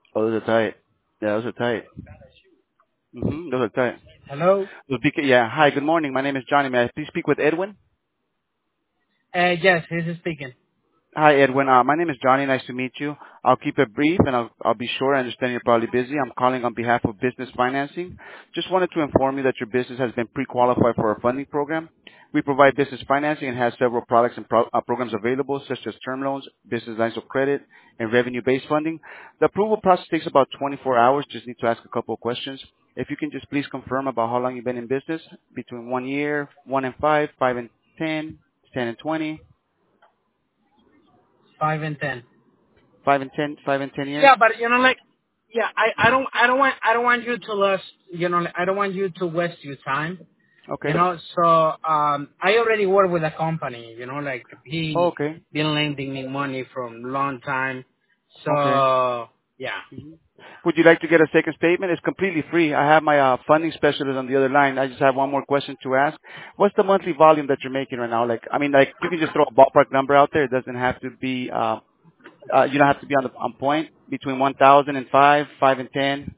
Oh, those are tight. Yeah, those are tight. Those are tight. Hello? Yeah. Hi, good morning. My name is Johnny. May I please speak with Edwin? Yes, this is speaking. Hi, Edwin. My name is Johnny. Nice to meet you. I'll keep it brief, and I'll be sure. I understand you're probably busy. I'm calling on behalf of Business Financing. Just wanted to inform you that your business has been pre-qualified for our funding program. We provide business financing and have several products and programs available, such as term loans, business lines of credit, and revenue-based funding. The approval process takes about 24 hours. Just need to ask a couple of questions. If you can just please confirm about how long you've been in business, between 1 year, 1 and 5, 5 and 10, 10 and 20, 5 and 10. 5 and 10, 5 and 10 years. Yeah, but yeah, I don't want you to lose, I don't want you to waste your time, Okay. so, I already work with a company, Oh, he okay. been lending me money from long time, Okay. so, yeah. hmm Would you like to get a second statement? It's completely free. I have my funding specialist on the other line. I just have one more question to ask. What's the monthly volume that you're making right now? Like you can just throw a ballpark number out there. It doesn't have to be, you don't have to be on point. Between 1,000 and 5 and 10.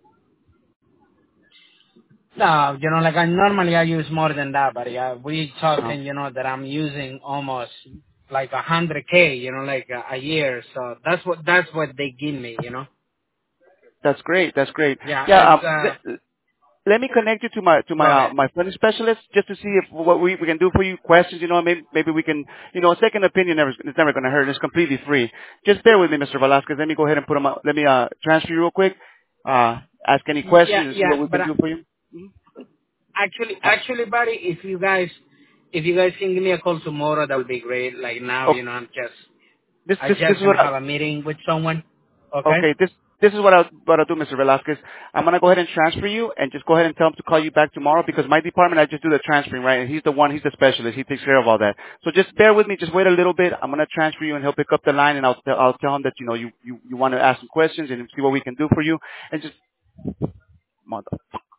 No, I use more than that, but yeah, we Oh, talking, that I'm using almost like 100K, a year. So that's what they give me. that's great. That's great. Yeah, Yeah. it's, Let me connect you to my go ahead. my funding specialist just to see if what we can do for you. Questions, maybe we can, a second opinion it's never going to hurt. It's completely free. Just bear with me, Mr. Velasquez. Let me go ahead and put him. Let me transfer you real quick. Ask any Yeah, questions and see yeah, what we but can do for you. Uh, actually, buddy, if you guys can give me a call tomorrow, that would be great. Like now, oh, this I this this just is what gonna have a meeting with someone. Okay? okay. This is what I'll do, Mr. Velasquez. I'm gonna go ahead and transfer you, and just go ahead and tell him to call you back tomorrow because my department I just do the transferring, right? And he's the specialist. He takes care of all that. So just bear with me. Just wait a little bit. I'm gonna transfer you, and he'll pick up the line, and I'll tell him that you want to ask some questions and see what we can do for you, and just mother.